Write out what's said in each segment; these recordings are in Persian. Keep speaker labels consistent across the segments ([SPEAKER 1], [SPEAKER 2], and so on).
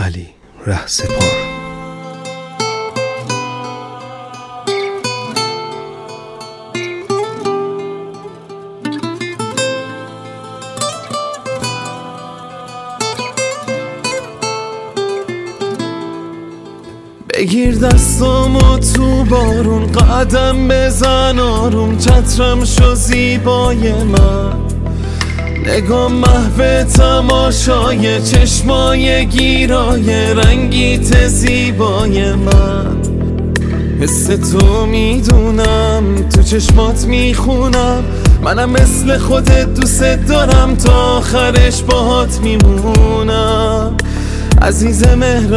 [SPEAKER 1] ولی رهسپار. بگیر دستامو تو بارون، قدم بزن آروم، چترم شو زیبای من. نگاه محو تماشای چشمای گیرای رنگیت زیبای من. حس تو میدونم، تو چشمات میخونم، منم مثل خودت دوست دارم، تا آخرش باهات میمونم، عزیز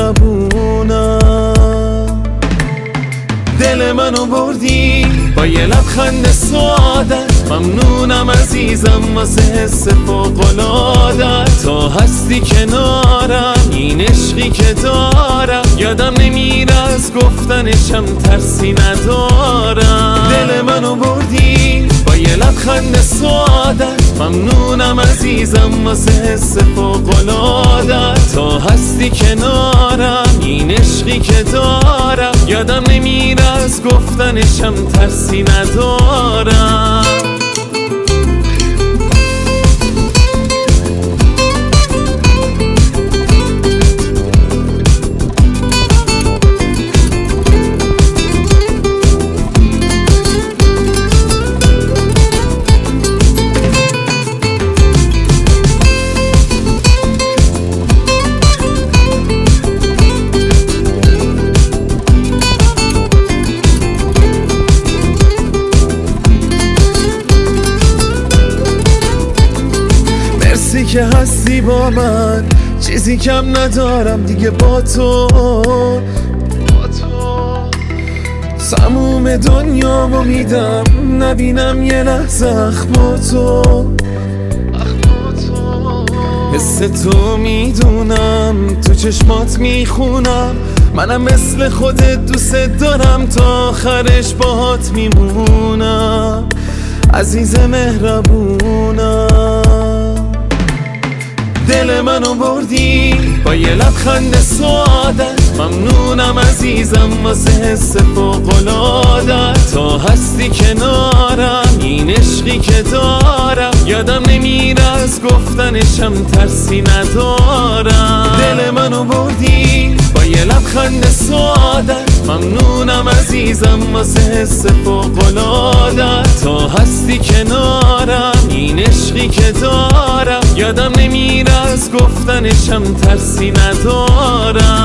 [SPEAKER 1] مهربونم. دل منو بردی با یه لبخند سعادت، ممنونم عزیزم واسه حس فوق‌العادت. تا هستی کنارم این عشقی که دارم، یادم نمیره از گفتنشم ترسی ندارم. دل منو بردی با یه لبخند سعادت، ممنونم عزیزم واسه حس فوق‌العادت. تا هستی کنارم این عشقی که دارم، یادم نمیره از گفتنشم ترسی ندارم. مرسی که هستی با من، چیزی کم ندارم دیگه با تو. تموم دنیامو میدم، نبینم یه لحظه اخماتو. حس تو میدونم، تو چشمات میخونم، منم مثل خودت دوست دارم، تا آخرش باهات میمونم، عزیز مهربونم. دل منو بردی با یه لبخند سعادت، ممنونم عزیزم واسه حس فوق‌العادت. تا هستی کنارم این عشقی که دارم، یادم نمیره از گفتنشم ترسی ندارم. دل منو بردی با یه لبخند سعادت، ممنونم عزیزم واسه حس فوق‌العادت. تا هستی کنارم این عشقی که دارم، یادم نمیره از گفتنشم ترسی ندارم.